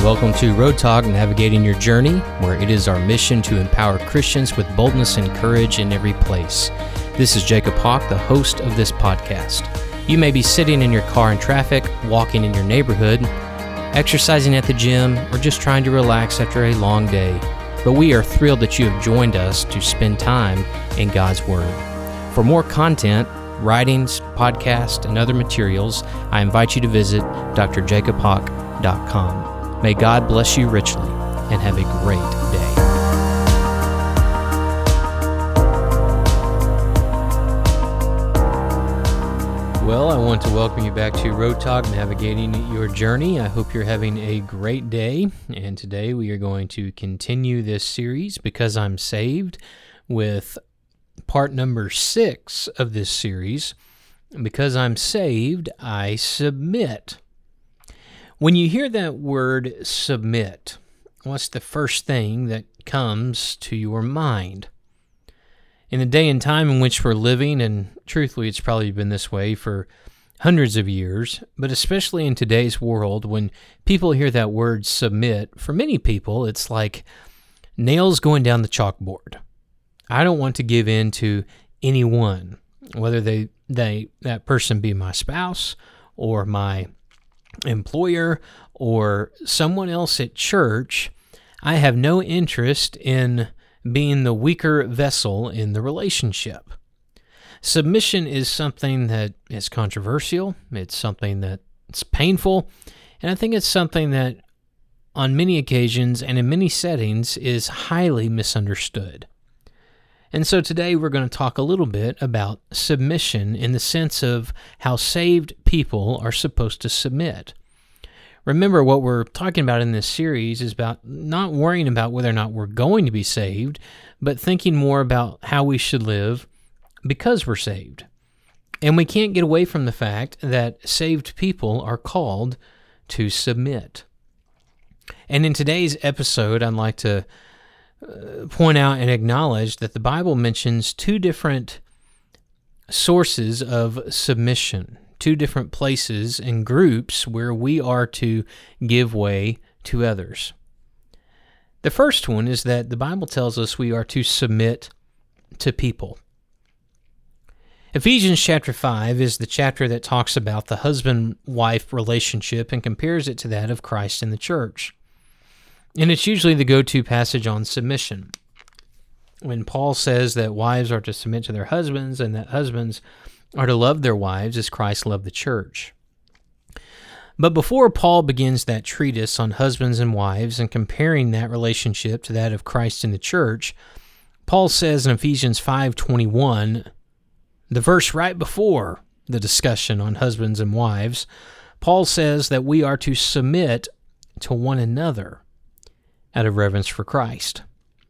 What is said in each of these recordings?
welcome to Road Talk, Navigating Your Journey, where it is our mission to empower Christians with boldness and courage in every place. This is Jacob Hawk, the host of this podcast. You may be sitting in your car in traffic, walking in your neighborhood, exercising at the gym, or just trying to relax after a long day. But we are thrilled that you have joined us to spend time in God's Word. For more content, writings, podcasts, and other materials, I invite you to visit drjacobhawk.com. May God bless you richly, and have a great day. Well, I want to welcome you back to Road Talk, Navigating Your Journey. I hope you're having a great day, and today we are going to continue this series, Because I'm Saved, with part number 6 of this series, Because I'm Saved, I Submit. When you hear that word submit, what's the first thing that comes to your mind? In the day and time in which we're living, and truthfully it's probably been this way for hundreds of years, but especially in today's world, when people hear that word submit, for many people it's like nails going down the chalkboard. I don't want to give in to anyone, whether that person be my spouse or my employer or someone else at church. I have no interest in being the weaker vessel in the relationship. Submission is something that is controversial. It's something that's painful. And I think it's something that on many occasions and in many settings is highly misunderstood. And so today we're going to talk a little bit about submission in the sense of how saved people are supposed to submit. Remember, what we're talking about in this series is about not worrying about whether or not we're going to be saved, but thinking more about how we should live because we're saved. And we can't get away from the fact that saved people are called to submit. And in today's episode, I'd like to point out and acknowledge that the Bible mentions two different sources of submission, two different places and groups where we are to give way to others. The first one is that the Bible tells us we are to submit to people. Ephesians chapter 5 is the chapter that talks about the husband-wife relationship and compares it to that of Christ and the church. And it's usually the go-to passage on submission. When Paul says that wives are to submit to their husbands and that husbands are to love their wives as Christ loved the church. But before Paul begins that treatise on husbands and wives and comparing that relationship to that of Christ and the church, Paul says in Ephesians 5:21, the verse right before the discussion on husbands and wives, Paul says that we are to submit to one another out of reverence for Christ.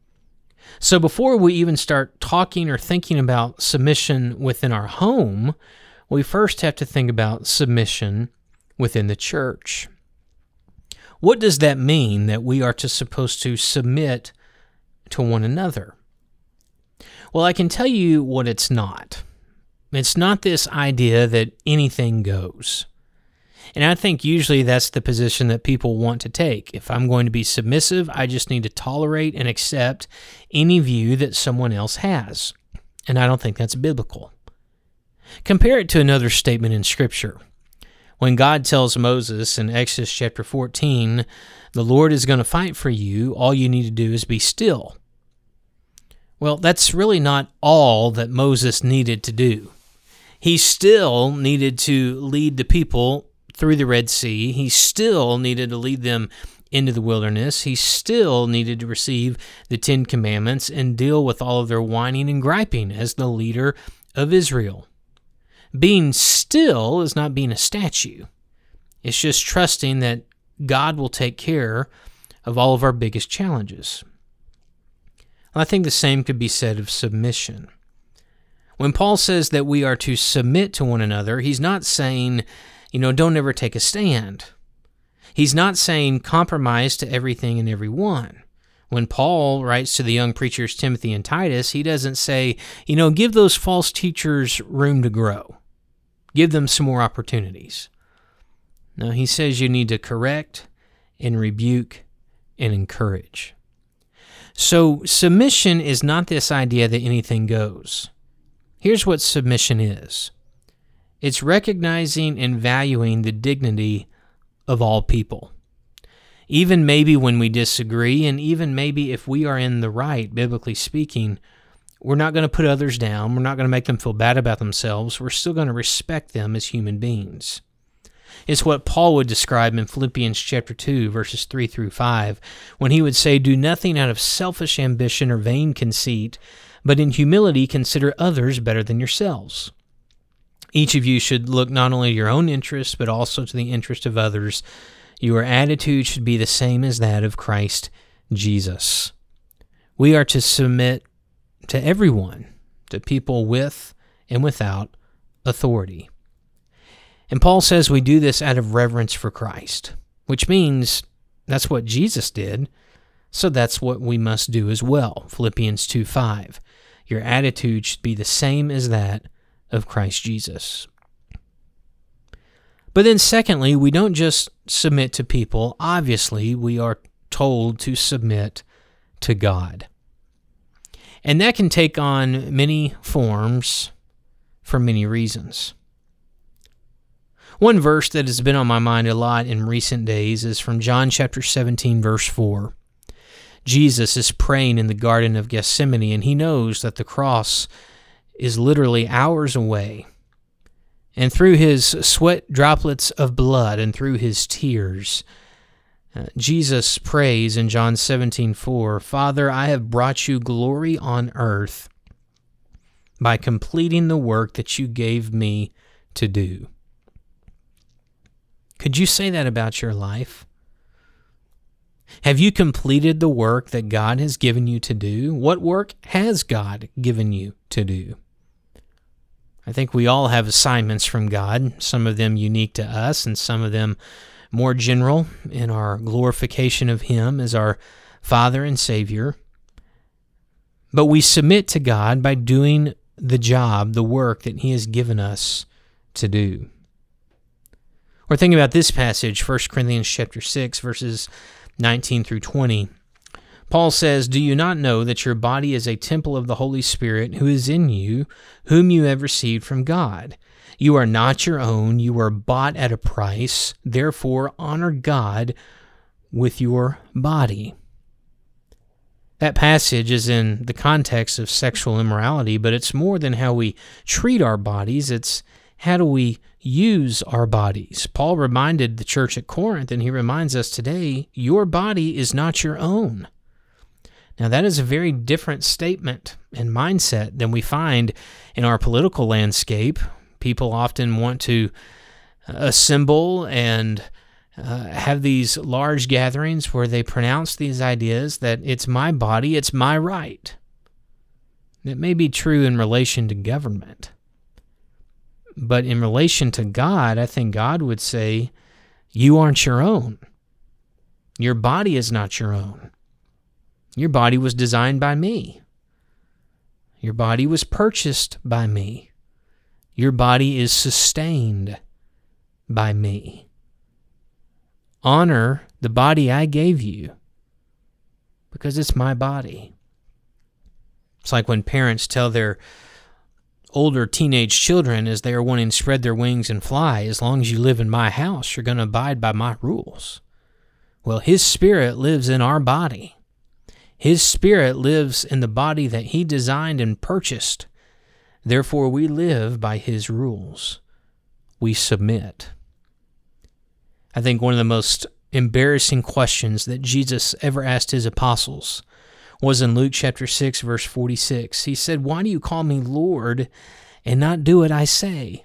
So before we even start talking or thinking about submission within our home, we first have to think about submission within the church. What does that mean that we are supposed to submit to one another? Well, I can tell you what it's not. It's not this idea that anything goes. And I think usually that's the position that people want to take. If I'm going to be submissive, I just need to tolerate and accept any view that someone else has. And I don't think that's biblical. Compare it to another statement in Scripture. When God tells Moses in Exodus chapter 14, the Lord is going to fight for you, all you need to do is be still. Well, that's really not all that Moses needed to do. He still needed to lead the people through the Red Sea. He still needed to lead them into the wilderness. He still needed to receive the 10 Commandments and deal with all of their whining and griping as the leader of Israel. Being still is not being a statue. It's just trusting that God will take care of all of our biggest challenges. I think the same could be said of submission. When Paul says that we are to submit to one another, he's not saying, don't ever take a stand. He's not saying compromise to everything and everyone. When Paul writes to the young preachers Timothy and Titus, he doesn't say, give those false teachers room to grow. Give them some more opportunities. No, he says you need to correct and rebuke and encourage. So submission is not this idea that anything goes. Here's what submission is. It's recognizing and valuing the dignity of all people. Even maybe when we disagree, and even maybe if we are in the right, biblically speaking, we're not going to put others down. We're not going to make them feel bad about themselves. We're still going to respect them as human beings. It's what Paul would describe in Philippians chapter 2, verses 3 through 5, when he would say, "Do nothing out of selfish ambition or vain conceit, but in humility consider others better than yourselves. Each of you should look not only to your own interests, but also to the interest of others. Your attitude should be the same as that of Christ Jesus." We are to submit to everyone, to people with and without authority. And Paul says we do this out of reverence for Christ, which means that's what Jesus did, so that's what we must do as well. Philippians 2:5. Your attitude should be the same as that of Christ Jesus. But then secondly, we don't just submit to people. Obviously, we are told to submit to God. And that can take on many forms for many reasons. One verse that has been on my mind a lot in recent days is from John chapter 17, verse 4. Jesus is praying in the Garden of Gethsemane, and he knows that the cross is literally hours away. And through his sweat droplets of blood and through his tears, Jesus prays in John 17:4, "Father, I have brought you glory on earth by completing the work that you gave me to do." Could you say that about your life? Have you completed the work that God has given you to do? What work has God given you to do? I think we all have assignments from God, some of them unique to us and some of them more general in our glorification of Him as our Father and Savior. But we submit to God by doing the job, the work that He has given us to do. We're thinking about this passage, 1 Corinthians chapter 6, verses 19 through 20. Paul says, "Do you not know that your body is a temple of the Holy Spirit who is in you, whom you have received from God? You are not your own, you were bought at a price. Therefore, honor God with your body." That passage is in the context of sexual immorality, but it's more than how we treat our bodies. It's how do we use our bodies. Paul reminded the church at Corinth, and he reminds us today, your body is not your own. Now, that is a very different statement and mindset than we find in our political landscape. People often want to assemble and have these large gatherings where they pronounce these ideas that it's my body, it's my right. It may be true in relation to government. But in relation to God, I think God would say, you aren't your own. Your body is not your own. Your body was designed by me. Your body was purchased by me. Your body is sustained by me. Honor the body I gave you because it's my body. It's like when parents tell their older teenage children as they are wanting to spread their wings and fly, as long as you live in my house, you're going to abide by my rules. Well, His Spirit lives in our body. His Spirit lives in the body that He designed and purchased. Therefore, we live by His rules. We submit. I think one of the most embarrassing questions that Jesus ever asked His apostles was in Luke chapter 6, verse 46. He said, "Why do you call me Lord and not do what I say?"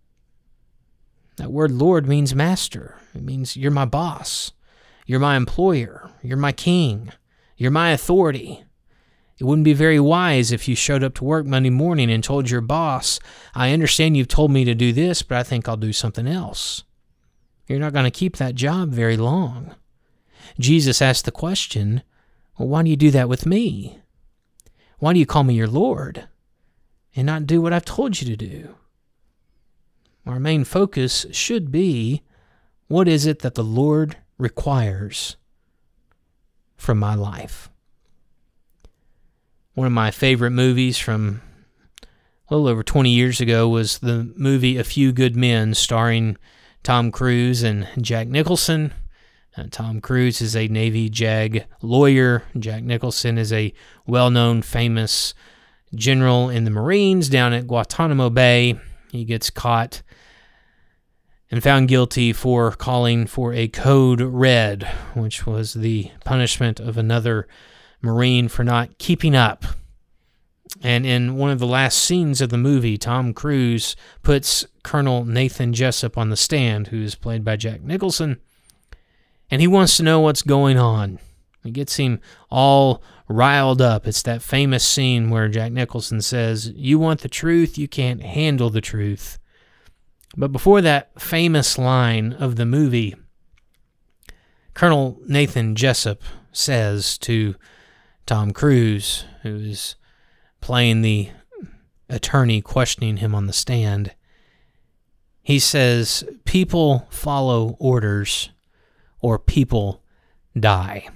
That word Lord means master. It means you're my boss. You're my employer. You're my king. You're my authority. It wouldn't be very wise if you showed up to work Monday morning and told your boss, "I understand you've told me to do this, but I think I'll do something else." You're not going to keep that job very long. Jesus asked the question, well, why do you do that with me? Why do you call me your Lord and not do what I've told you to do? Our main focus should be, what is it that the Lord requires from my life. One of my favorite movies from a little over 20 years ago was the movie A Few Good Men, starring Tom Cruise and Jack Nicholson. Tom Cruise is a Navy JAG lawyer. Jack Nicholson is a well-known, famous general in the Marines down at Guantanamo Bay. He gets caught and found guilty for calling for a code red, which was the punishment of another Marine for not keeping up. And in one of the last scenes of the movie, Tom Cruise puts Colonel Nathan Jessup on the stand, who is played by Jack Nicholson, and he wants to know what's going on. It gets him all riled up. It's that famous scene where Jack Nicholson says, "You want the truth, you can't handle the truth." But before that famous line of the movie, Colonel Nathan Jessup says to Tom Cruise, who is playing the attorney questioning him on the stand, he says, "People follow orders or people die."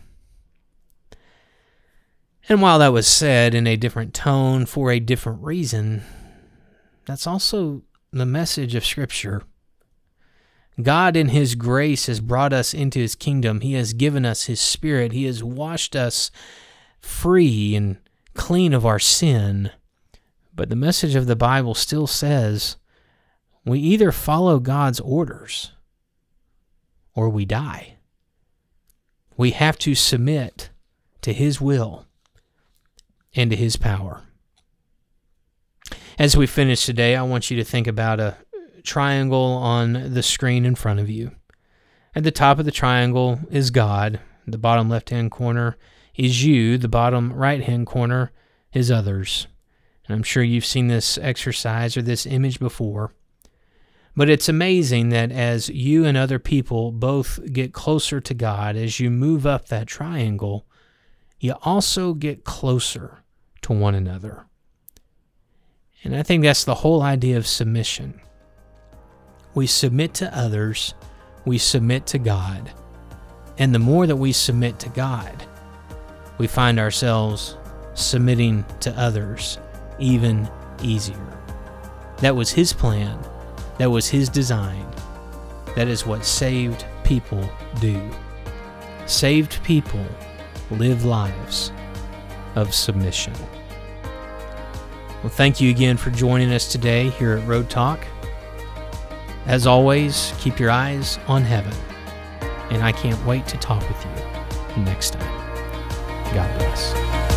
And while that was said in a different tone for a different reason, that's also the message of Scripture. God in His grace has brought us into His kingdom. He has given us His Spirit. He has washed us free and clean of our sin. But the message of the Bible still says we either follow God's orders or we die. We have to submit to His will and to His power. As we finish today, I want you to think about a triangle on the screen in front of you. At the top of the triangle is God. The bottom left-hand corner is you. The bottom right-hand corner is others. And I'm sure you've seen this exercise or this image before. But it's amazing that as you and other people both get closer to God, as you move up that triangle, you also get closer to one another. And I think that's the whole idea of submission. We submit to others, we submit to God. And the more that we submit to God, we find ourselves submitting to others even easier. That was His plan. That was His design. That is what saved people do. Saved people live lives of submission. Well, thank you again for joining us today here at Road Talk. As always, keep your eyes on heaven, and I can't wait to talk with you next time. God bless.